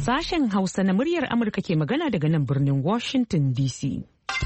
Sashen Hausa na muryar Amurka ke magana daga nan birnin Washington DC.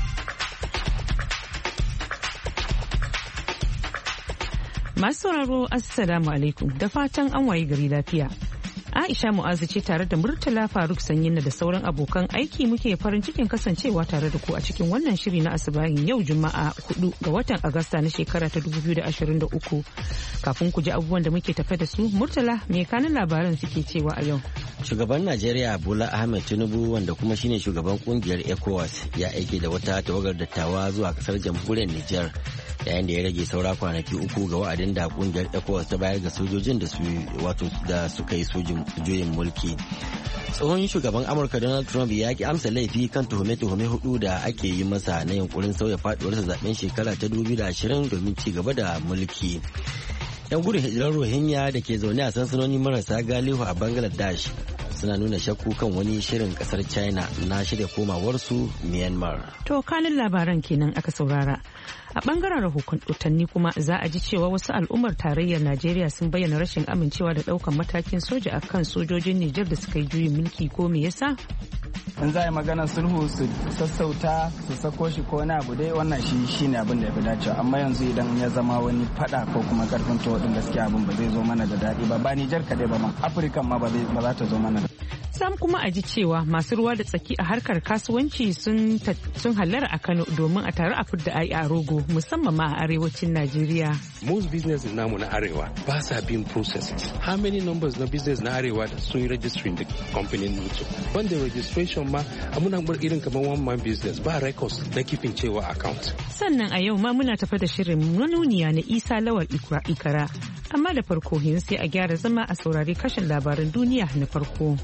Masu sauraro Assalamu alaikum da fatan an waye gari lafiya. Aisha Mu'azu ce tare da Murtala Faruk Sanyinna da sauran abokan aiki muke farin cikin kasancewa tare da ku a cikin wannan shiri na asubahin yau Juma'a 4 ga watan Agusta na shekara ta 2023. Kafin ku ji abubuwan da muke tafe da su, Murtala me kanin labaran suke cewa a yau? Shugaban Najeriya Bola Ahmed Tinubu wanda kuma shine shugaban kungiyar ECOWAS ya aike da wata tawagar dattawa zuwa kasar jamhuriyar Nijar yayin da ya rage saura kwanaki 3 ga wa'adin da kungiyar ECOWAS ta bayar ga sojojin da suka yi juyin mulki. Tsohon shugaban Amurka Donald Trump ya ki amsa laifi kan tuhume-tuhume 4 da ake yi masa na yunkurin sauya faduwarsa zaben shekara ta 2020 domin ci gaba da mulki. 'Yan gudun hijirar Rohingya da ke zaune a sansanoni marasa galihu a Bangladesh suna nuna shakku kan wani shirin kasar China na shirya komawarsu Myanmar. To kanin labaran kenan aka saurara. A bangaren rahotanni kuma za a ji cewa wasu al'ummar tarayyar Najeriya sun bayyana rashin amincewa da daukan matakin soja a kan sojojin Nijar da suka yi juyin mulki ko me yasa? In za a yi maganar sulhu su sassauta su sako shi ko wani abu dai wannan shi ne abin da ya fi dacewa, amma yanzu idan ya zama wani fada ko kuma karfin tuwo din gaskiya abin ba zai zo mana da daɗi ba Nijar kaɗai ba ma Afirka ma ba za ta zo mana. Sam kuma a ji cewa masu ruwa da tsaki a harkar kasuwanci sun hallara a Kano domin a taru a fidda ai a rogo musamman ma a arewacin Najeriya. Most business namu na arewa ba sa bin processes. How many numbers na business na arewa da sun yi registering da company mutu. Wanda registration ma muna irin kamar one man business ba records na kifin cewa account. Sannan a yau ma muna tafa da shirin manuniya na Isa Lawal Ikara. Amma da farko yanzu sai a gyara zama a saurari kashin labaran duniya na farko.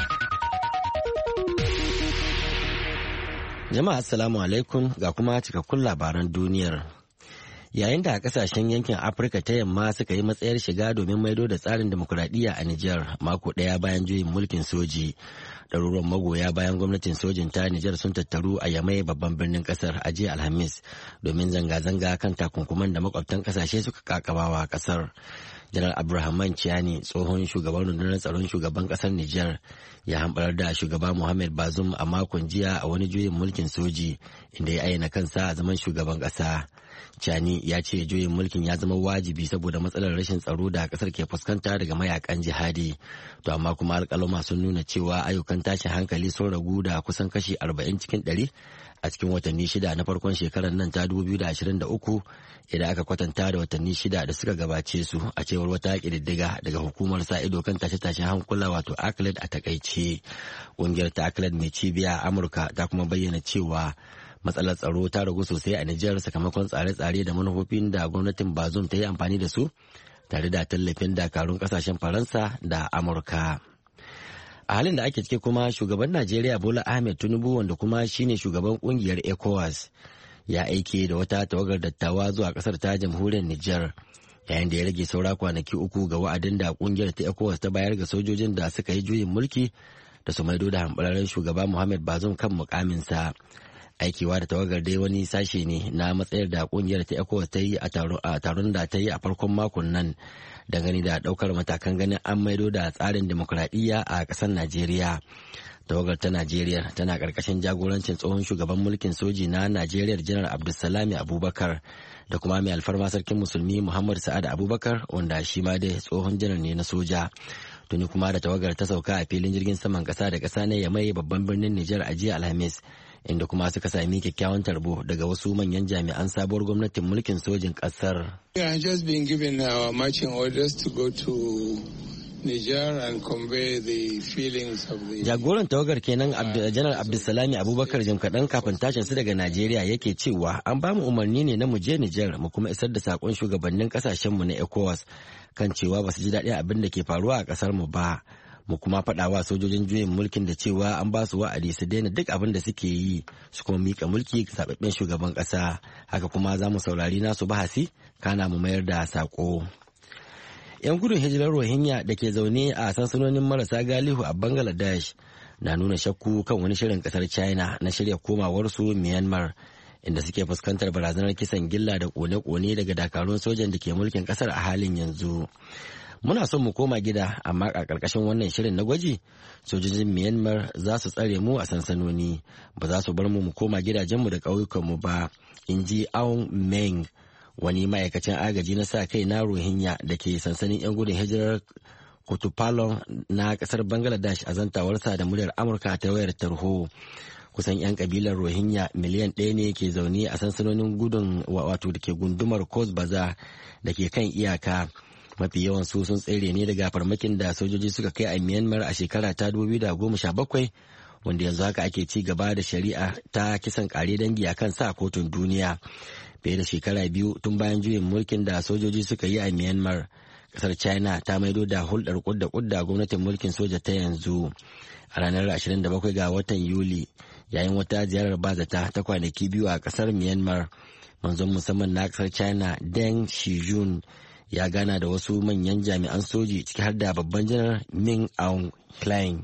Jama'a assalamu alaikum ga kuma cikakkun labaran duniyar. Yayin da kasashen yankin Afirka ta yamma suka yi matsayar shiga domin maido da tsarin demokuraɗiyya a Nijar mako ɗaya bayan juyin mulkin soji. Ɗaruruwan magoya bayan gwamnatin sojin ta Nijar sun tattaru a Yamai babban birnin ƙasar a jiya Alhamis domin zanga-zanga kan takunkuman da makwabtan ƙasashe suka kakabawa ƙasar. Janar Abdulrahman Chiani tsohon shugaban rundunar tsaron shugaban kasar Nijar ya hambarar da shugaba Mohamed Bazoum a makon jiya a wani juyin mulkin soji inda ya ayyana kansa a zaman shugaban kasa. Chiani ya ce juyin mulkin ya zama wajibi saboda matsalar rashin tsaro da kasar ke fuskanta daga mayakan jihadi. To amma kuma alƙaluma sun nuna cewa ayyukan tashin hankali sun ragu da kusan kashi 40 cikin 100 a cikin watanni 6 na farkon shekarar nan ta 2023 idan aka kwatanta da watanni 6 da suka gabace su a cewar wata ƙididdiga daga hukumar sa ido kan tashe-tashen hankula wato ACLED a takaice. Ƙungiyar ta ACLED mai cibiya a Amurka ta kuma bayyana cewa matsalar tsaro ta ragu sosai a Nijar sakamakon tsare-tsare da manufofin da gwamnatin Bazoum ta yi amfani da su tare da tallafin dakarun kasashen Faransa da Amurka. A halin da ake cike kuma shugaban Najeriya Bola Ahmed Tinubu wanda kuma shine shugaban kungiyar ECOWAS ya aike da wata tawagar dattawa zuwa kasar ta jamhuriyar Nijar yayin da ya rage saura kwanaki 3 ga wa'adin da kungiyar ta ECOWAS ta bayar ga sojojin da suka yi juyin mulki da su maido da hambararren shugaba Mohamed Bazoum kan mukaminsa. Aikewa da tawagar dai wani sashe ne na matsayar da kungiyar ta ECOWAS ta yi a taron da ta yi a farkon makon nan dangane da daukar matakan ganin an maido da tsarin demokuraɗiyya a ƙasar Najeriya. Tawagar ta Najeriya tana ƙarƙashin jagorancin tsohon shugaban mulkin soji na Najeriya Janar Abdulsalami Abubakar da kuma mai alfarma sarkin musulmi Muhammad Sa'ad Abubakar wanda shi ma dai tsohon janar ne na soja. Tuni kuma da tawagar ta sauka a filin jirgin saman ƙasa da ƙasa na Yamai babban birnin Nijar a jiya Alhamis. Inda kuma suka sami kyakkyawan tarbo daga wasu manyan jami'an sabuwar gwamnatin mulkin sojin kasar. Jagoran tawagar kenan Janar Abdulsalami Abubakar jim kaɗan kafin tashin su daga Najeriya yake cewa an ba mu umarni ne na mu je Nijar mu kuma isar da sakon shugabannin kasashenmu na ECOWAS kan cewa ba su ji daɗin abin da ke faruwa a ƙasar mu ba. Mu kuma faɗawa sojojin juyin mulkin da cewa an ba su wa'adi su daina duk abin da suke yi su kuma mika mulki ga zaɓaɓɓen shugaban ƙasa. Haka kuma za mu saurari nasu bahasi kana mu mayar da saƙo. 'Yan gudun hijirar Rohingya da ke zaune a sansanonin marasa galihu a Bangladesh na nuna shakku kan wani shirin ƙasar China na shirya komawarsu Myanmar inda suke fuskantar barazanar kisan gilla da kone-kone daga dakarun sojan da ke mulkin ƙasar a halin yanzu. Muna son mu koma gida amma a ƙarƙashin wannan shirin na gwaji sojojin Myanmar za su tsare mu a sansanoni ba za su bar mu koma gidajenmu da ƙauyukanmu ba, in ji Aung Meng, wani ma'aikacin agaji na sa kai na Rohingya da ke sansanin 'yan gudun hijirar Kutupalong na ƙasar Bangladesh a zantawarsa da muryar Amurka ta wayar tarho. Kusan 'yan kabilar Rohingya miliyan 1 ne ke zaune a sansanonin gudun wato da ke gundumar Cox's Bazar da ke kan iyaka. Mafi yawan su sun tsere ne daga farmakin da sojoji suka kai a Myanmar a shekara ta 2017 wanda yanzu haka ake ci gaba da shari'a ta kisan kare dangi a kan sa kotun duniya. Fiye da shekara 2 tun bayan juyin mulkin da sojoji suka yi a Myanmar, kasar China ta maido da hulɗar kudda gwamnatin mulkin soja ta yanzu. A ranar 27 ga watan Yuli, yayin wata ziyarar bazata ta kwanaki 2 a kasar Myanmar, manzon musamman na kasar China Deng Shijun ya gana da wasu manyan jami'an soji ciki har da babban janar Min Aung Hlaing.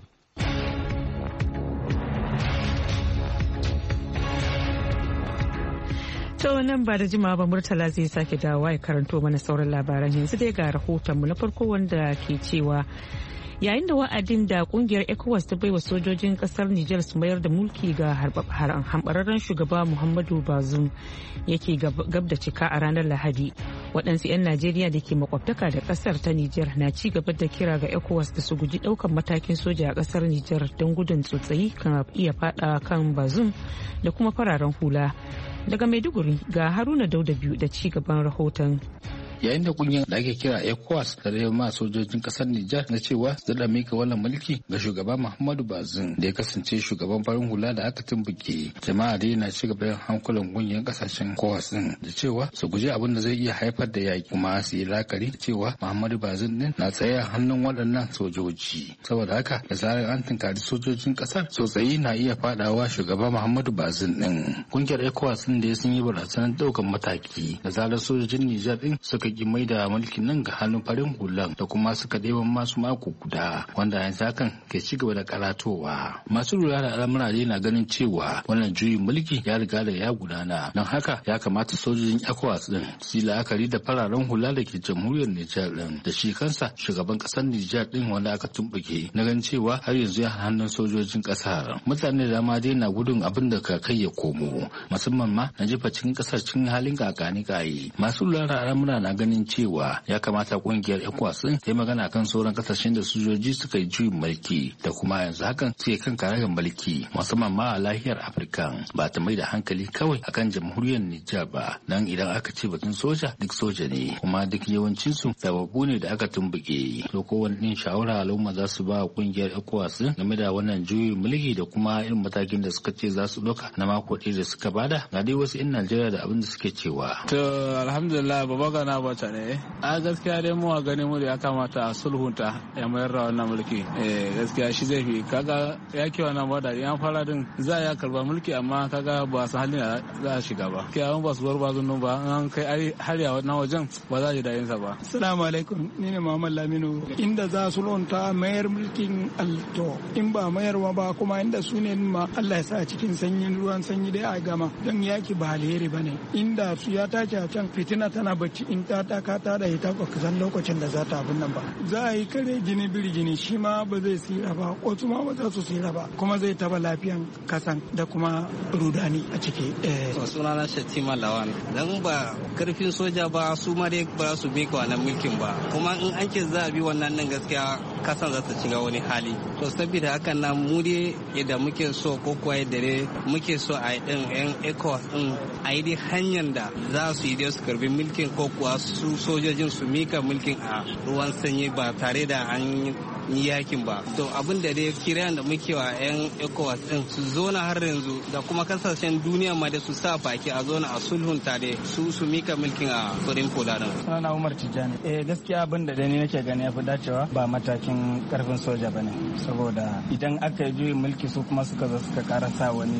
To nan ba da jimawa ba Murtala zai sake dawowa ya karanto mana sauran labaran. Yanzu dai ga rahotonmu na farko wanda ke cewa yayin da wa'adin da kungiyar ECOWAS ta baiwa sojojin kasar Nijar su mayar da mulki ga hambararren shugaba Muhammadu Bazoum yake gab da cika a ranar Lahadi, waɗansu 'yan Najeriya da ke makwabtaka da kasar ta Nijar na ci gaba da kira ga ECOWAS da su guji ɗaukan matakin soja a kasar Nijar don gudun tsotsayi kan iya fada kan Bazoum da kuma fararen hula. Daga Maiduguri ga Haruna Dauda biyu da ci gaban rahoton. Yayin da kungiyar da ake kira ECOWAS da da ma sojojin kasar Nijar na cewa su da mika wannan mulki ga shugaba Muhammadu Bazoum da ya kasance shugaban farin hula da aka tumbuke, jama'a dai na ci gaba da hankulan kungiyar kasashen ECOWAS din da cewa su guji abin da zai iya haifar da yaki, kuma su yi lakari cewa Muhammadu Bazoum din na tsaye a hannun waɗannan sojoji. Saboda haka da zarar an tunkari sojojin kasar, tsotsayi na iya fadawa shugaba Muhammadu Bazoum din. Kungiyar ECOWAS din da sun yi barazanar daukan mataki da zarar sojojin Nijar din suka ki mai da mulkin nan ga hannun farin hulan da kuma suka ɗeban masu mako guda, wanda yanzu hakan ke ci gaba da karatowa. Masu lura da al'amura dai na ganin cewa wannan juyin mulki ya riga da ya gudana, don haka ya kamata sojojin ECOWAS din su yi la'akari da fararen hula da ke jamhuriyar Nijar din da shi kansa shugaban kasar Nijar din wanda aka tumbuke, na ganin cewa har yanzu ya hannun sojojin kasar. Mutane da dama dai na gudun abin da ka kai ya komo, musamman ma na jefa cikin kasar cikin halin kakani kayi. Masu lura da al'amura na ganin cewa ya kamata kungiyar ECOWAS ta yi magana kan sauran kasashen da sojoji suka yi juyin mulki da kuma yanzu hakan suke kan karagar mulki, musamman ma a lahiyar Afirka, ba ta mai da hankali kawai akan jamhuriyar Nijar ba, dan idan aka ce batun soja duk soja ne, kuma duk yawancin su sababu ne da aka tumbuke. To kowane din shawara al'umma za su ba kungiyar ECOWAS game da wannan juyin mulki da kuma irin matakin da suka ce za su ɗauka na mako ɗaya da suka bada. Ga dai wasu 'yan Najeriya da abin da suke cewa. To alhamdulillah baba gana bata ne. A gaskiya dai mu a ganin mu ya kamata a sulhunta ya mayar da wannan mulki. Gaskiya shi zai fi, kaga yake wannan bada yan fara din za ya karba mulki amma kaga ba su halin da za a shiga ba. Kiyawan ba su bar bazun ba an kai har ya na wajen ba za a ji daɗin sa ba. Assalamu alaikum, ni ne Muhammad Laminu. Inda za su sulhunta mayar mulkin alto, in ba mayarwa ba kuma inda su ne ma Allah ya sa cikin sanyin ruwan sanyi dai a gama, don yaki ba alheri bane. Inda su ya tace a can fitina tana bacci, in ta ka ta da ita ba san lokacin da za ta abin nan ba. Za a yi kare gini biri gini, shi ma ba zai tsira ba, wasu ma ba za su tsira ba, kuma zai taba lafiyan kasan da kuma rudani a ciki. Sunana Shatima Lawan. Dan ba karfin soja ba su ma dai ba su bi wannan mulkin ba, kuma in an ce za a bi wannan nan gaskiya kasan za ta shiga wani hali. To saboda hakan nan mu dai yadda muke so ko kuwa yadda dai muke so a yi din yan ECOWAS din a yi dai hanyar da za su yi dai su karbi mulkin ko kuwa su sojojin su mika mulkin a ruwan sanyi ba tare da an yi yakin ba. To abin da dai kiran da muke wa yan ECOWAS din su zona har yanzu da kuma kasashen duniya ma da su sa baki a zona a sulhunta da su mika mulkin a farin kula din. Sana Umar Tijjani. Gaskiya abin da ni nake gani ya fi dacewa ba matakin karfin soja bane, saboda idan aka yi juyin mulki su kuma suka zo suka karasa wani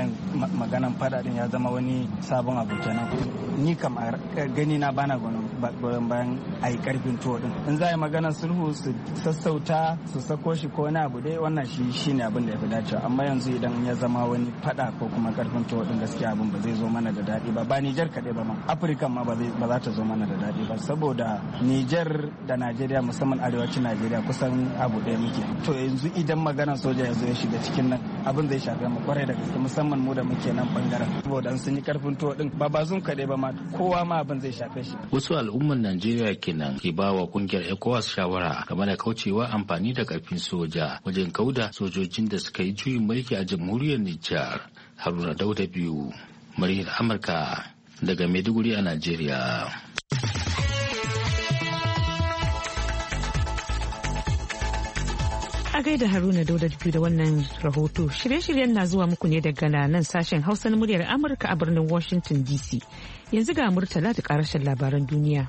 maganan fada din ya zama wani sabon abu kenan. Ni kam gani na bana goyon bayan a yi karfin tuwo din. In za a yi maganar sulhu su sassauta sassauta su sako shi ko wani abu dai wannan shine abin da ya fi dacewa amma yanzu idan ya zama wani fada ko kuma karfin tuwo din gaskiya abin ba zai zo mana da daɗi ba Nijar kaɗai ba ma Afirka ma ba za ta zo mana da daɗi ba saboda Nijar da Najeriya musamman arewacin Najeriya kusan abu ɗaya muke to yanzu idan maganar soja ya zo ya shiga cikin nan abin zai shafe mu kwarai da gaske musamman mu da muke nan bangaren saboda sun yi karfin tuwo din ba zun kaɗai ba ma kowa ma abin zai shafe shi. Wasu al'umman Najeriya kenan ke ba wa kungiyar ECOWAS shawara game da kaucewa amfani da karfin soja wajen kauda sojojin da suka yi juyin mulki a jamhuriyar Nijar. Haruna Dauda biyu, muryar Amurka daga Maiduguri a Najeriya. A gaida Haruna Dauda biyu da wannan rahoto. Shirye-shiryen na zuwa muku ne daga nan sashen Hausa na muryar Amurka a birnin Washington DC. Yanzu ga Murtala da karashin labaran duniya.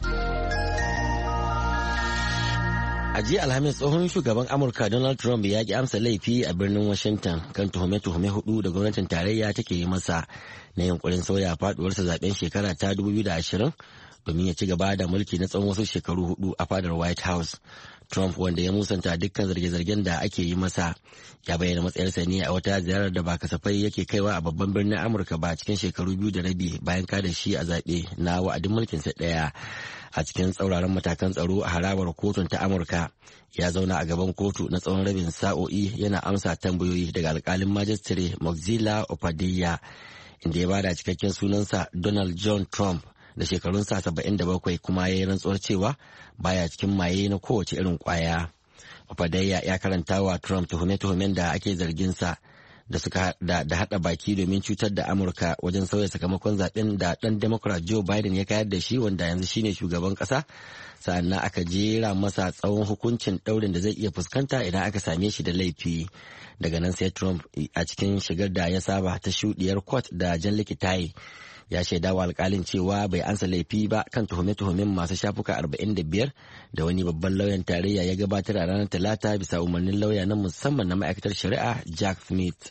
A jiya Alhamis tsohon shugaban Amurka Donald Trump ya ki amsa laifi a birnin Washington kan tuhume-tuhume 4 da gwamnatin tarayya take yi masa na yunkurin sauya faduwarsa zaben shekara ta 2020 domin ya ci gaba da mulki na tsawon wasu shekaru 4 a fadar White House. Trump wanda ya musanta dukkan zarge-zargen da ake yi masa ya bayyana matsayarsa ne a wata ziyarar da ba kasafai yake kaiwa a babban birnin Amurka ba cikin shekaru 2.5 bayan kada shi a zaɓe na wa'adin mulkinsa ɗaya. A cikin tsauraran matakan tsaro a harabar kotun ta Amurka ya zauna a gaban kotu na tsawon rabin sa'o'i yana amsa tambayoyi daga alkalin majistare Moxila Opadilla inda ya bada cikakken sunansa Donald John Trump da shekarunsa 77 kuma ya yi rantsuwar cewa baya cikin maye na kowace irin kwaya. Opadilla ya karanta wa Trump tuhume-tuhumen da ake zarginsa da suka da hada baki domin cutar da Amurka wajen sauya sakamakon zaben da dan Democrat Joe Biden ya kayar da shi wanda yanzu shine shugaban kasa, sannan aka jera masa tsawon hukuncin daurin da zai iya fuskanta idan aka same shi da laifi. Daga nan sai Trump a cikin shigar da ya saba ta shudiyar coat da jan likitaye ya shaidawa alkalin cewa bai ansa laifi ba kan tuhume-tuhumen masu shafuka 45 da wani babban lauyan tarayya ya gabatar a ranar Talata bisa umarnin lauya na musamman na ma'aikatar shari'a Jack Smith.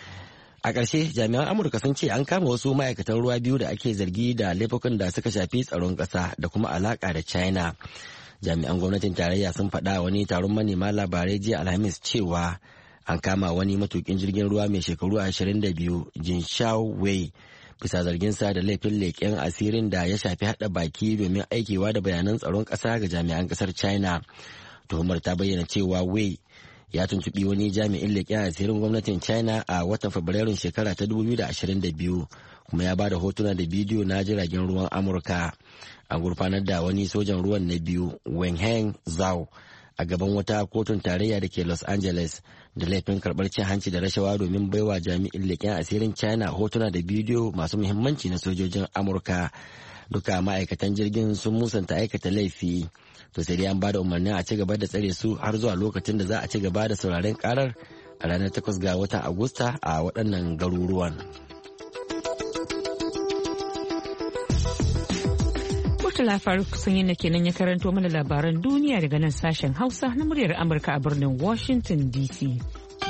A ƙarshe jami'an Amurka sun ce an kama wasu ma'aikatan ruwa biyu da ake zargi da laifukan da suka shafi tsaron ƙasa da kuma alaƙa da China. Jami'an gwamnatin tarayya sun faɗa wani taron manema labarai jiya Alhamis cewa an kama wani matukin jirgin ruwa mai shekaru 22 Jin Shao Wei bisa zarginsa da laifin leƙen asirin da ya shafi haɗa baki domin aikewa da bayanan tsaron ƙasa ga jami'an ƙasar China. Tuhumar ta bayyana cewa Wei ya tuntuɓi wani jami'in leƙen asirin gwamnatin China a watan Fabrairun shekara ta 2022 kuma ya ba da hotuna da bidiyo na jiragen ruwan Amurka. An gurfanar da wani sojan ruwan na biyu Wenheng Zhao a gaban wata kotun tarayya da ke Los Angeles da laifin karɓar cin hanci da rashawa domin baiwa jami'in leƙen asirin China hotuna da bidiyo masu muhimmanci na sojojin Amurka. Duka ma'aikatan jirgin sun musanta aikata laifi. To sai dai an ba da umarnin a ci gaba da tsare su har zuwa lokacin da za a ci gaba da sauraren karar a ranar 8 ga watan Agusta a waɗannan garuruwan. Murtala Faruk sun yi kenan ya karanto mana labaran duniya daga nan sashen Hausa na muryar Amurka a birnin Washington DC.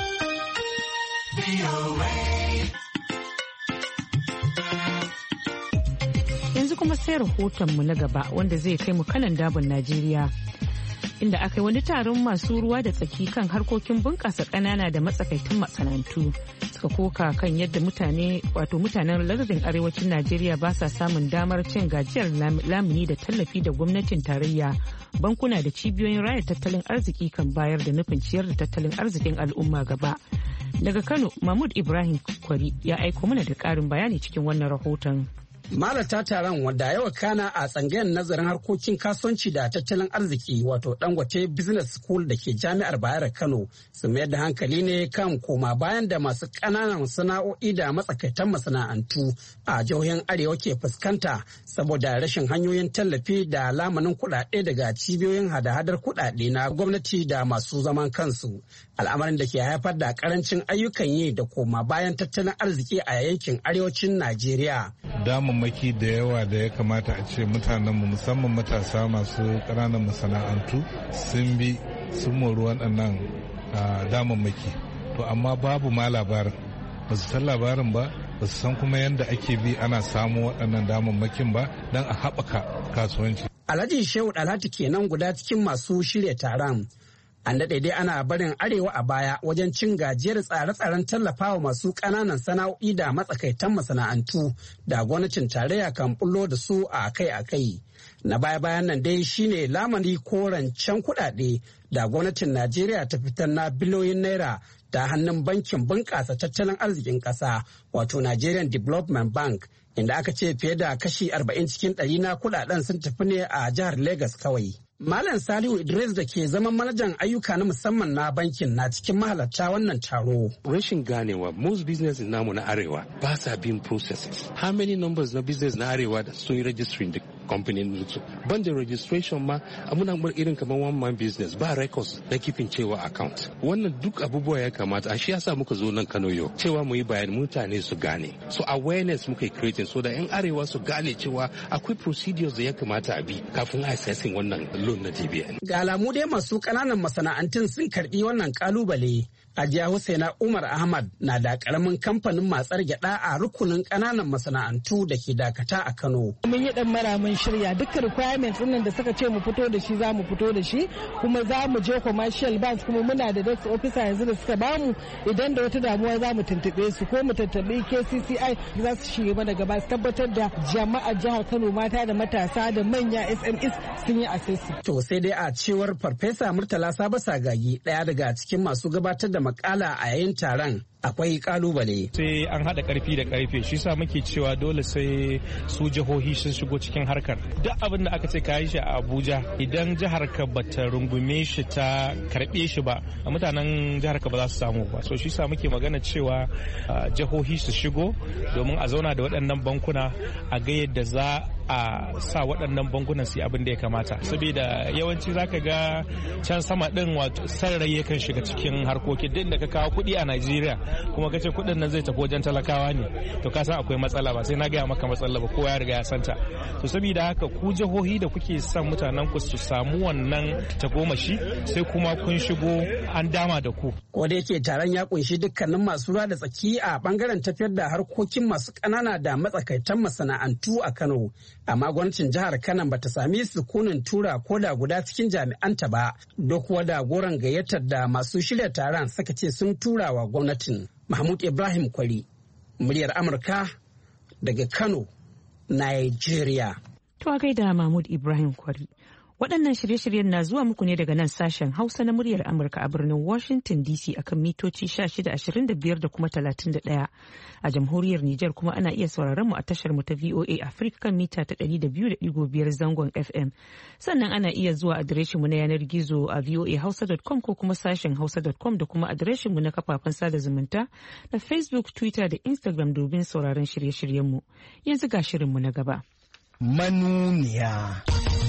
Yanzu kuma sai rahotonmu na gaba wanda zai kai mu kanan dabon Najeriya. Inda aka yi wani taron masu ruwa da tsaki kan harkokin bunƙasa ƙanana da matsakaitan masana'antu suka koka kan yadda mutanen lardin arewacin Najeriya ba sa samun damar cin gajiyar lamuni da tallafi da gwamnatin tarayya, bankuna da cibiyoyin raya tattalin arziki kan bayar da nufin ciyar da tattalin arzikin al'umma gaba. Daga Kano, Mahmud Ibrahim Kwari ya aiko mana da ƙarin bayani cikin wannan rahoton. Malata taron wanda ya wakana a tsangayar nazarin harkokin kasuwanci da tattalin arziki wato Dangote Business School da ke Jami'ar Bayero Kano sun mayar da hankali ne kan koma bayan da masu ƙananan sana'o'i da matsakaitan masana'antu a jihohin Arewa ke fuskanta saboda rashin hanyoyin tallafi da lamanin kuɗaɗe daga cibiyoyin hada-hadar kuɗaɗe na gwamnati da masu zaman kansu. Al'amarin da ke haifar da ƙarancin ayyukan yi da koma bayan tattalin arziki a yankin arewacin Najeriya. Damammaki da yawa da ya kamata a ce mutanenmu musamman matasa masu ƙananan masana'antu sun mori waɗannan damammaki. To amma babu ma labarin, ba su san labarin ba su san kuma yadda ake bi ana samu waɗannan damammakin ba don a haɓaka kasuwanci. Alhaji Shehu Dalhatu kenan guda cikin masu shirya taron. An daɗe dai ana barin arewa a baya wajen cin gajiyar tsare-tsaren tallafawa masu ƙananan sana'o'i da matsakaitan masana'antu da gwamnatin tarayya kan bullo da su a akai-akai. Na baya-bayan nan dai shine lamari ko rancen kuɗaɗe da gwamnatin Najeriya ta fitar na biliyoyin naira ta hannun bankin bunƙasa tattalin arzikin ƙasa wato Nigerian Development Bank, inda aka ce fiye da kashi 40 cikin 100 na kuɗaɗen sun tafi ne a jihar Legas kawai. Malam Salihu Idris da ke zaman manajan ayyuka na musamman na bankin na cikin mahalarta wannan taro. Rashin ganewa most businesses namu na arewa ba sa bin processes. How many numbers na business na arewa da sun yi registering da company nutu. Ban da registration ma muna irin kamar one man business ba records na kifin cewa account. Wannan duk abubuwa ya kamata a shi yasa muka zo nan Kano yau cewa mu yi bayani mutane su gane. So awareness muka yi creating so da yan arewa su gane cewa akwai procedures da ya kamata a bi kafin assessing wannan loan na TBN. Ga alamu dai masu ƙananan masana'antun sun karbi wannan kalubale. Hajiya Husaina Umar Ahmad na da karamin kamfanin matsar gyada a rukunin ƙananan masana'antu da ke Dakata a Kano. Mun yi dan mara mun shirya dukkan requirements ɗin da suka ce mu fito da shi za mu fito da shi, kuma za mu je commercial banks, kuma muna da desk officer yanzu da suka bamu idan da wata damuwa za mu tuntube su ko mu tattabi KCCI za su shiga mana gaba su tabbatar da jama'a jihar Kano mata da matasa da manya SMEs sun yi assessment. To sai dai a cewar Farfesa Murtala Sabo Sagagi, ɗaya daga cikin masu gabatar da makala a yayin taron, akwai kalubale. Sai an haɗa ƙarfi da ƙarfe, shi sa muke cewa dole sai su jihohi sun shigo cikin harkar. Duk abin da aka ce ka yi shi a Abuja, idan jihar ka bata rungume shi ta karɓe shi ba, mutanen jihar ka ba za su samu ba. So shi sa muke magana cewa jihohi su shigo domin a zauna da waɗannan bankuna a ga yadda za a sa waɗannan bankunan su yi abin da ya kamata. Saboda yawanci zaka ga can sama ɗin wato san rai yakan shiga cikin harkokin. Duk da ka kawo kuɗi a Najeriya kuma kace kuɗin nan zai tafi wajen talakawa ne, to ka san akwai matsala, ba sai na gaya maka matsala ba, kowa ya riga ya santa. To saboda haka ku jihohi da kuke son mutanen ku su samu wannan tagomashi, sai kuma kun shigo an dama da ku. Ko da yake taron ya kunshi dukkanin masu ruwa da tsaki a bangaren tafiyar da harkokin masu ƙanana da matsakaitan masana'antu a Kano, amma gwamnatin jihar Kano bata sami sukunin tura ko da guda cikin jami'anta ba, duk wada goron gayyatar da masu shirya taron suka ce sun tura wa gwamnatin. Mahmud Ibrahim Kwari, muryar Amurka daga Kano, Nigeria. To a gaida Mahmud Ibrahim Kwari. Waɗannan shirye-shiryen na zuwa muku ne daga nan sashen Hausa na muryar Amurka a birnin Washington DC akan mitoci 1625 da kuma 31. A jamhuriyar Nijar kuma ana iya sauraron mu a tashar mu ta VOA Africa kan mita ta 200.5 zangon FM. Sannan ana iya zuwa adireshin mu na yanar gizo a voahausa.com ko kuma sashen hausa.com da kuma adireshin mu na kafafen sada zumunta na Facebook, Twitter da Instagram domin sauraron shirye-shiryen mu. Yanzu ga shirin mu na gaba. Manuniya.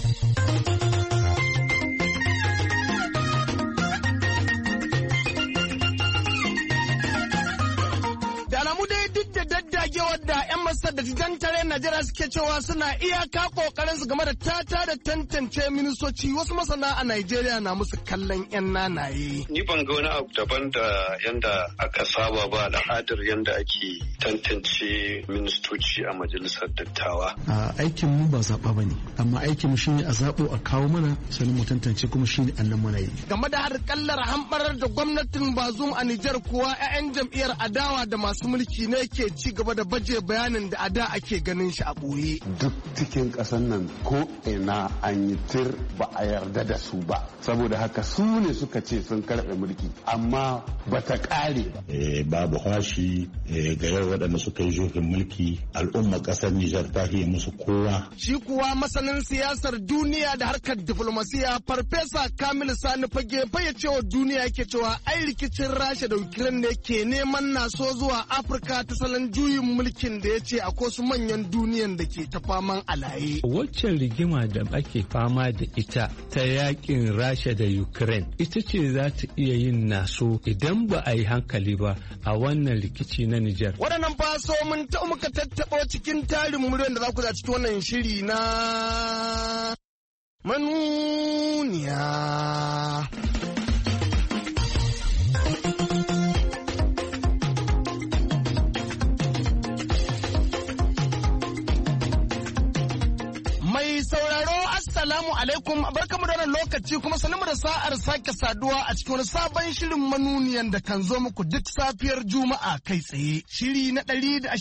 da 'yan masar da tantare Najeriya suke cewa suna iyaka kokarin su game da tata da tantance ministoci, wasu masana a Najeriya na musu kallon 'yan nanaye. Ni ban ga wani abu daban da yanda aka saba ba, al'adar yanda ake tantance ministoci a majalisar dattawa. Aikin mu ba zaɓa ba ne, amma aikin mu shine a zaɓo a kawo mana sannan mu tantance, kuma shine annan mana yi. Game da harkallar hamɓarar da gwamnatin Bazoum a Nijar kuwa 'ya'yan jam'iyyar adawa da masu mulki ne ke ci gaba da baje bayanin da a da ake ganin shi a ɓoye. Duk cikin ƙasar nan ko ina an yi tir ba a yarda da su ba, saboda haka su ne suka ce sun karɓe mulki amma ba ta ƙare ba. Babu hashi ga yau waɗanda suka yi juhin mulki, al'umma ƙasar Nijar ta hiye musu kowa. Shi kuwa masanin siyasar duniya da harkar diflomasiya Farfesa Kamilu Sani Fage fayyacewa duniya yake cewa ai rikicin Rasha da Ukraine ne ke neman naso zuwa Afirka ta salon juyin mulkin da ya ce akwai su manyan duniyan da ke ta faman alaye. Waccan rigima da ake fama da ita ta yakin Rasha da Ukraine ita ce za ta iya yin naso idan ba a yi hankali ba a wannan rikici na Nijar. Waɗannan faso mun ta muka tattaɓo cikin tarin muryoyin da za ku za cikin wannan shiri na manuniya. assalamu alaikum barkamu da wannan lokaci kuma sanin da sa'ar sake saduwa a cikin wani sabon shirin manuniyan da kan zo muku duk safiyar Juma'a kai tsaye. Shiri na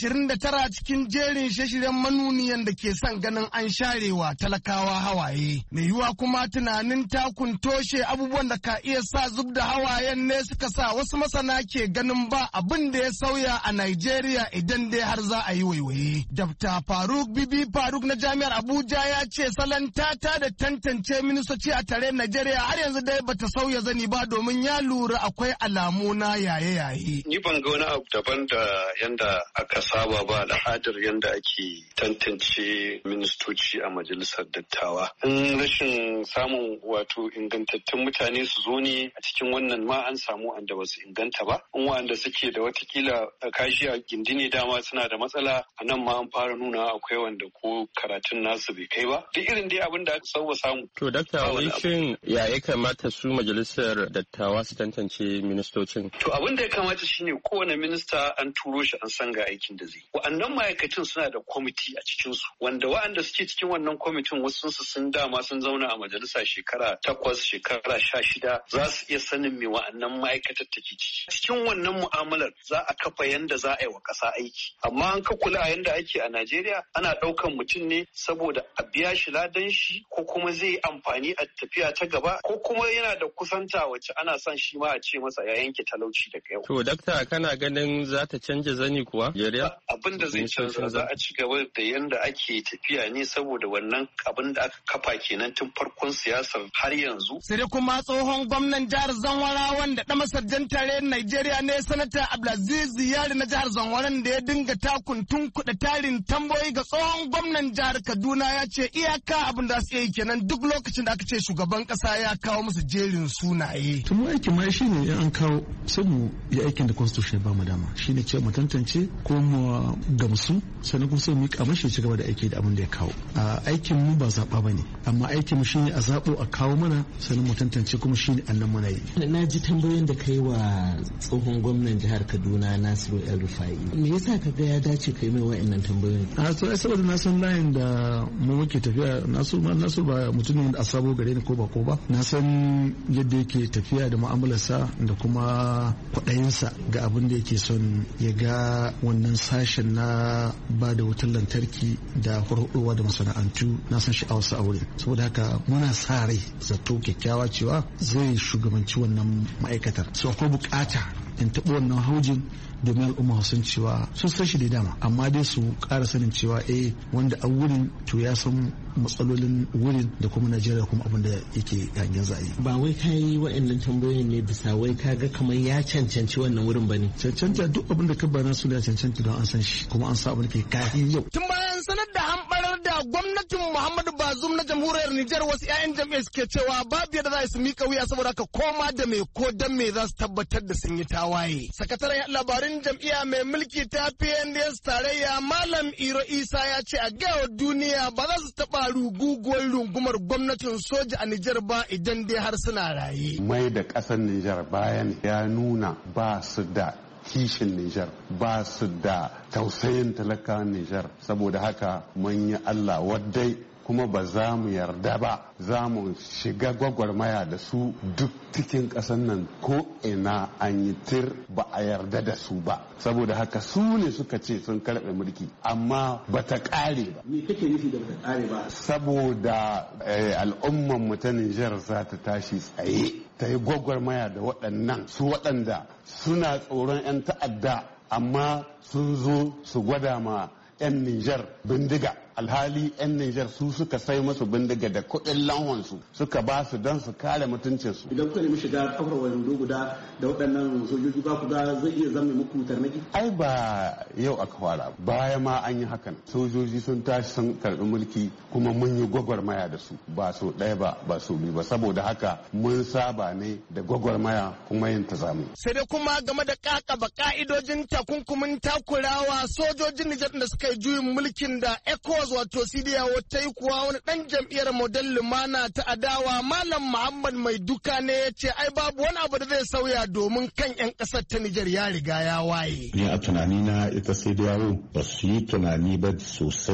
129 cikin jerin shirye-shiryen manuniyan da ke son ganin an sharewa talakawa hawaye. Mai yiwuwa kuma tunanin takun toshe abubuwan da ka iya sa zub da hawayen ne suka sa wasu masana ke ganin ba abin da ya sauya a Najeriya idan dai har za a yi waiwaye. Dr. Faruk Bibi Faruk na Jami'ar Abuja ya ce salon tata da tantance ministoci a tare Najeriya har yanzu dai bata sauya zani ba domin ya lura akwai alamu na yaye-yaye. Ni ban ga wani abu daban da yanda aka saba ba al'adar yanda ake tantance ministoci a majalisar dattawa. In rashin samun wato ingantattun mutane su zo ne a cikin wannan ma an samu wanda ba su inganta ba. In wanda suke da watakila kashi a gindini dama suna da matsala a nan ma an fara nuna akwai wanda ko karatun nasu bai kai ba. Duk irin dai abin da aka sauwa samu. To dakta wai shin ya kamata su majalisar dattawa su tantance ministocin? To abin da ya kamata shine kowane minista an turo shi an san ga aikin da zai. Wa'annan ma'aikacin suna da kwamiti a cikin su wanda wa'anda suke cikin wannan kwamitin wasu sun dama sun zauna a majalisa shekara 8 shekara 16 za su iya sanin me wa'annan ma'aikatar take ciki. Cikin wannan mu'amalar za a kafa yanda za a yi wa ƙasa aiki. Amma an ka kula a yanda ake a Najeriya ana ɗaukan mutum ne saboda a biya shi ladan shi ko kuma zai yi amfani a tafiya ta gaba ko kuma yana da kusanta wacce ana son shi ma a ce masa ya yanke talauci daga yau. To dakta kana ganin za ta canja zani kuwa? Abin da zai canza za a ci gaba da yanda ake tafiya ne saboda wannan abin da aka kafa kenan tun farkon siyasar har yanzu. Sai dai kuma tsohon gwamnan jihar Zamfara wanda ɗan masarjan tarayyar Najeriya ne sanata Abdulaziz Yari na jihar Zamfara da ya dinga takun kuɗa tarin tambayoyi ga tsohon gwamnan jihar Kaduna ya ce iyaka abin da su yi kenan duk lokacin da aka ce shugaban kasa ya kawo musu jerin sunaye. Tun aikin ma shi ne an kawo sai mu yi aikin da constitution ba mu dama shi ne ce mu tantance ko mu gamsu sannan kuma sai mu yi mashi ci gaba da aiki da abin da ya kawo. Aikin mu ba zaɓa ba ne amma aikin mu shi ne a zaɓo a kawo mana sannan mu tantance kuma shi ne annan muna yi. Na ji tambayoyin da kai wa tsohon gwamnan jihar Kaduna Nasiru El-Rufai. Me yasa ka ga ya dace kai mai wa'annan tambayoyin? Saboda na san layin da mu muke tafiya Nasiru ba mutumin da a sabo gare ni ko ba na san yadda yake tafiya da mu'amalarsa da kuma kwaɗayinsa ga abin da yake son ya ga wannan sashen na ba da wutar lantarki da hurhuɗowa da masana'antu na san sha'awarsa a wurin saboda haka muna sa rai zato kyakkyawa cewa zai shugabanci wannan ma'aikatar so akwai bukata in taɓa wannan haujin domin al'umma sun cewa sun san shi da dama amma dai su ƙara sanin cewa wanda a wurin to ya san matsalolin wurin da kuma Najeriya kuma abin da yake hangen za'ayi. Ba wai ka yi wa'annan tambayoyin ne bisa wai ka ga kamar ya cancanci wannan wurin ba ne. Cancanta duk abin da ka bana su da cancanta don an san shi kuma an sa abin da ke kayan yau. Tun bayan sanar da hamɓarar da gwamnatin Muhammadu Bazoum na jamhuriyar Nijar wasu 'ya'yan jam'iyyar suke cewa babu yadda za su miƙa wuya saboda haka koma da me ko dan me za su tabbatar da sun yi tawaye. Sakataren labarin jam'iyya mai mulki ta PNDS tarayya Malam Iro Isa ya ce a gaya duniya ba za su taɓa ruguguwar rungumar gwamnatin soja a Nijar ba idan dai har suna raye. Mai da ƙasar Nijar bayan ya nuna ba su da kishin Nijar ba su da tausayin talakawan Nijar saboda haka mun yi Allah waddai kuma ba za mu yarda ba za mu shiga gwagwarmaya da su duk cikin ƙasar nan ko ina an yi tir ba a yarda da su ba saboda haka su ne suka ce sun karɓe mulki amma ba ta ƙare ba. Me kake nufi da ba ta ƙare ba? Saboda al'umman mu ta Nijar za ta tashi tsaye ta yi gwagwarmaya da waɗannan su waɗanda suna tsoron 'yan ta'adda amma sun zo su gwada ma 'yan Nijar bindiga alhali 'yan Nijar su suka sai masu bindiga da kuɗin lanwansu suka ba su don su kare mutuncinsu. Idan kuka nemi shiga kafar wando guda da waɗannan sojoji ba ku ga zai iya zama muku tarnaki? Ai ba yau aka fara baya ma an yi hakan sojoji sun tashi sun karɓi mulki kuma mun yi gwagwarmaya da su ba so ɗaya ba so biyu ba saboda haka mun saba ne da gwagwarmaya kuma yin ta zamu. Sai dai kuma game da kakaba ka'idojin takunkumin takurawa sojojin Nijar da suka yi juyin mulkin da ECOWAS wato CEDEAO ta yi kuwa wani ɗan jam'iyyar Model Lumana ta adawa Malam Muhammad Mai Duka ne ya ce ai babu wani abu da zai sauya domin kan 'yan ƙasar ta Nijar ya riga ya waye. Ni a tunanina ita CEDEAO ba su yi tunani ba sosai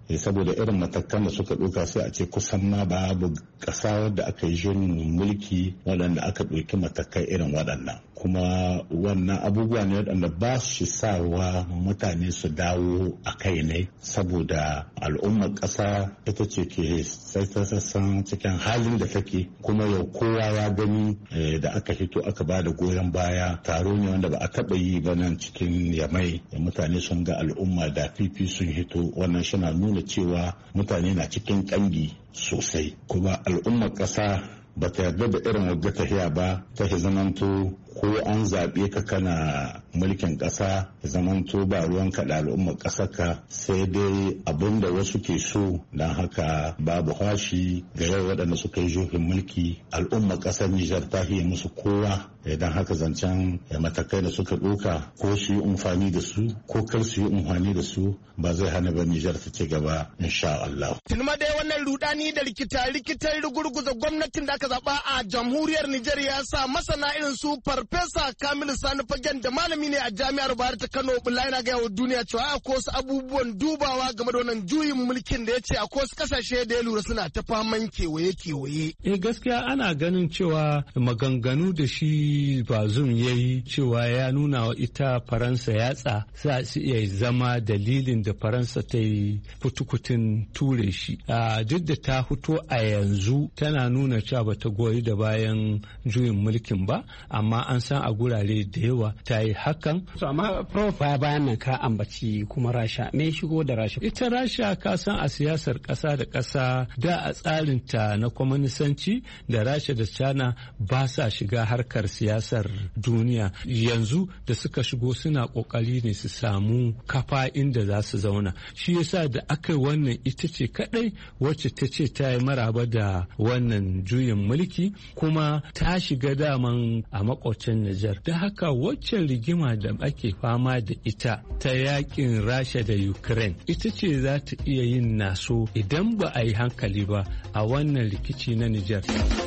saboda irin matakan da suka ɗauka sai a ce kusan ma babu ƙasa wadda aka yi juyin mulki waɗanda aka ɗauki matakai irin waɗannan. Kuma wannan abubuwa ne waɗanda ba su sawa mutane su dawo a kai ne, saboda al'ummar ƙasa ita ce ke sassan cikin halin da take, kuma yau kowa ya gani da aka hito aka ba da goyon baya. Taro ne wanda ba a taɓa yi ba nan cikin Yamai, mutane sun ga al'umma da fifi sun hito, wannan shi na nuna cewa mutane na cikin ƙangi sosai. Kuma al'ummar ƙasa ba ta yarda da irin wadda tahiya ba ta zamanto ko an zaɓe ka kana mulkin ƙasa zamanto ba ruwan ka da al'ummar ƙasar ka, sai dai abin da wasu ke so. Don haka babu hashi ga yau waɗanda suka yi juhin mulki, al'ummar ƙasar Nijar ta hiye musu kowa. Don haka zancen matakai da suka ɗauka ko su yi amfani da su ko kar su yi amfani da su ba zai hana ba Nijar ta ci gaba insha Allah. Tunma dai wannan rudani da rikitar rugurguza gwamnatin da aka zaɓa a jamhuriyar Nijar ya sa masana irin su Farfesa Kamilu Sani Fagen da malami ne a Jami'ar Bayero ta Kano Bulla na ga yawa duniya cewa akwai wasu abubuwan dubawa game da wannan juyin mulkin da ya ce akwai wasu kasashe da ya lura suna ta faman kewaye. Gaskiya ana ganin cewa maganganu da shi Bazoum ya yi cewa ya nuna wa ita Faransa yatsa za su iya zama dalilin da Faransa ta yi fitukutun ture shi. Duk da ta fito a yanzu tana nuna cewa bata goyi da bayan juyin mulkin ba, amma an san a gurare da yawa ta yi hakan. Amma Prof bayan nan ka ambaci kuma Rasha, me shigo da Rasha? Ita Rasha ka san a siyasar ƙasa da ƙasa da a tsarinta na kwaminisanci da Rasha da China ba sa shiga harkar siyasar duniya. Yanzu da suka shigo suna ƙoƙari ne su samu kafa inda za su zauna. Shi yasa da aka yi wannan ita ce kaɗai wacce ta ce ta yi maraba da wannan juyin mulki, kuma ta shiga daman a makwacin Nijar. Da haka waccan rigima da ake fama da ita ta yakin Rasha da Ukraine ita ce za ta iya yin naso idan ba a yi hankali ba a wannan rikici na Nijar.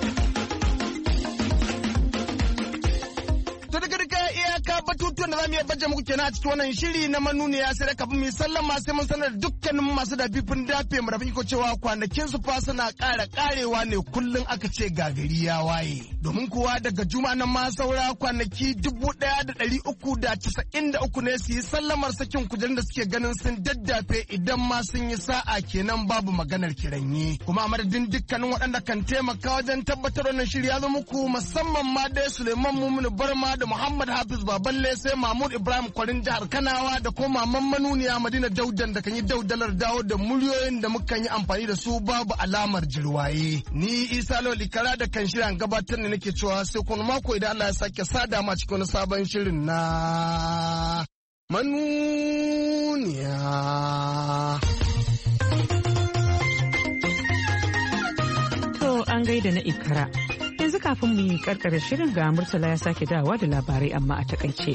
Batutuwan da za mu iya baje muku kenan a cikin wannan shiri na manuniya, sai da kafin mu sallama sai mun sanar da dukkanin masu dafifin dafe mu rafi iko cewa kwanakin su fa suna ƙara ƙarewa ne kullum aka ce gagari ya waye. Domin kuwa daga juma'a nan ma saura kwanaki 1393 ne su yi sallamar sakin kujerun da suke ganin sun daddafe, idan ma sun yi sa'a kenan babu maganar kiranye. Kuma a madadin dukkanin waɗanda kan taimaka wajen tabbatar wannan shiri ya zo muku, musamman ma dai Suleiman Mumunu Barma da Muhammad Hafiz Baballe, sai Mahmud Ibrahim Kwarin jihar Kanawa da kuma Maman Manuniya Madina Daudan da kan yi daudalar dawo da muryoyin da mukan yi amfani da su babu alamar jirwaye. Ni Isa Lawli Kara da kan shirin gabatar ne nake cewa sai kuma mako idan Allah ya sake sada ma cikin wani sabon shirin na Manuniya. To an gaida na Ikra. Yanzu kafin mu yi karkara shirin ga Murtala ya sake dawowa da labarai amma a takaice.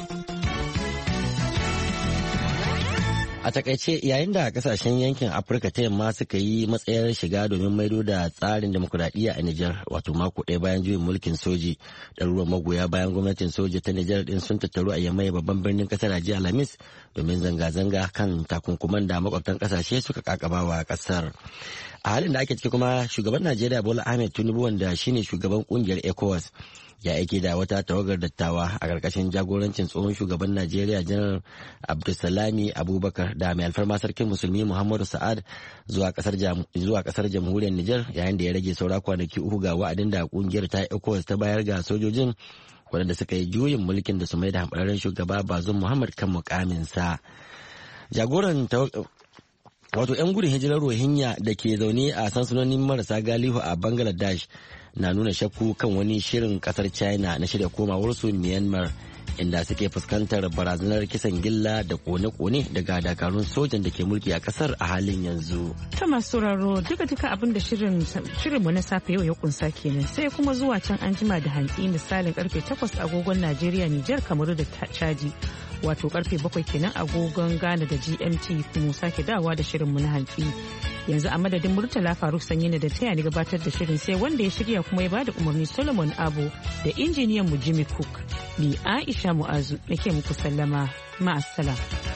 A takaice yayin da kasashen yankin Afirka ta yamma suka yi matsayar shiga domin maido da tsarin demokuraɗiyya a Nijar, wato mako ɗaya bayan juyin mulkin soji, ɗaruruwan magoya bayan gwamnatin soji ta Nijar ɗin sun tattaru a Yamai babban birnin ƙasar a jiya Alhamis domin zanga-zanga kan takunkuman da makwabtan ƙasashe suka ƙaƙabawa ƙasar. A halin da ake ciki kuma shugaban Najeriya Bola Ahmed Tinubu, wanda shine shugaban kungiyar ECOWAS, ya aike da wata tawagar dattawa a ƙarƙashin jagorancin tsohon shugaban Najeriya Janar Abdulsalami Abubakar da mai alfarma sarkin musulmi Muhammadu Sa'ad zuwa ƙasar jamhuriyar Nijar, yayin da ya rage saura kwanaki uku ga wa'adin da kungiyar ta ECOWAS ta bayar ga sojojin waɗanda suka yi juyin mulkin da su mai da hamɓararren shugaba Bazoum Muhammad kan mukaminsa. Jagoran wato 'yan gudun hijirar Rohingya da ke zaune a sansanonin marasa galihu a Bangladesh na nuna shakku kan wani shirin kasar China na shirya komawarsu Myanmar, inda suke fuskantar barazanar kisan gilla da kone-kone daga dakarun sojan da ke mulki a kasar a halin yanzu. Ta masu sauraro duka abin da shirinmu na safe yau ya kunsa kenan, sai kuma zuwa can an jima da hantsi misalin karfe 8 agogon Najeriya, Nijar, Kamaru da Chadi. Wato karfe 7 kenan agogon Ghana da GMT, kuma sake dawa da shirinmu na hantsi. Yanzu a madadin Murtala Faruk Sanyina da taya ni gabatar da shirin, sai wanda ya shirya kuma ya bada umarni Solomon Abo da injiniyan mu Jimmy Cook. Ni Aisha Mu'azu nake muku sallama, ma'assalam.